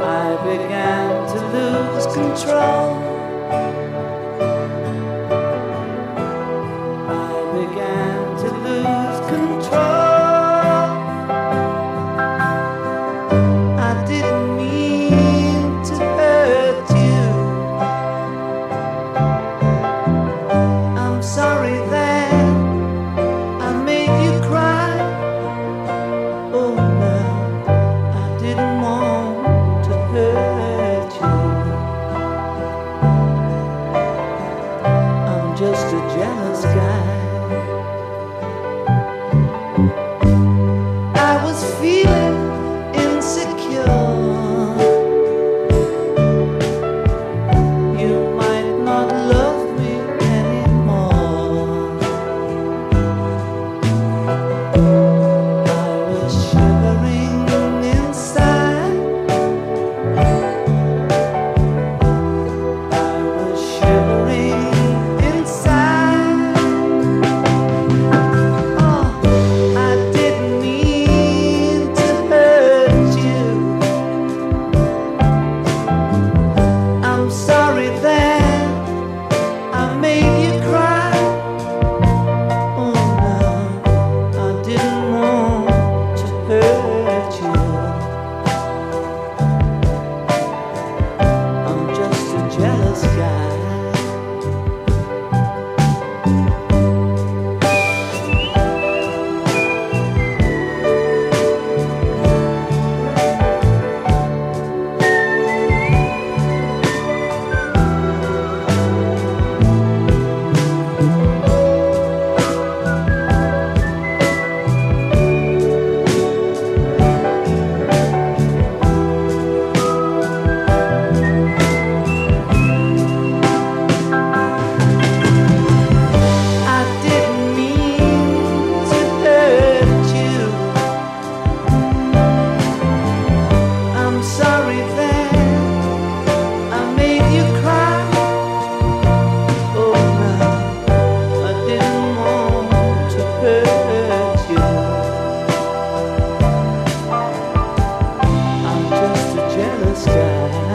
I began to lose control. I began to lose control. I didn't mean to hurt you. I'm sorry that I made you cry. Oh no, I didn't want to hurt you. I'm just a jealous guy. I was feeling insecure. You might not love me anymore. I was shivering inside. I was shivering inside. Oh, I didn't mean to hurt you. I'm sorry that I made you cry. Oh no, I didn't want to hurt you. I'm just a jealous guy. I didn't mean to hurt you. I'm sorry that I made you cry. Oh no, I didn't want to hurt you. I'm just a jealous guy.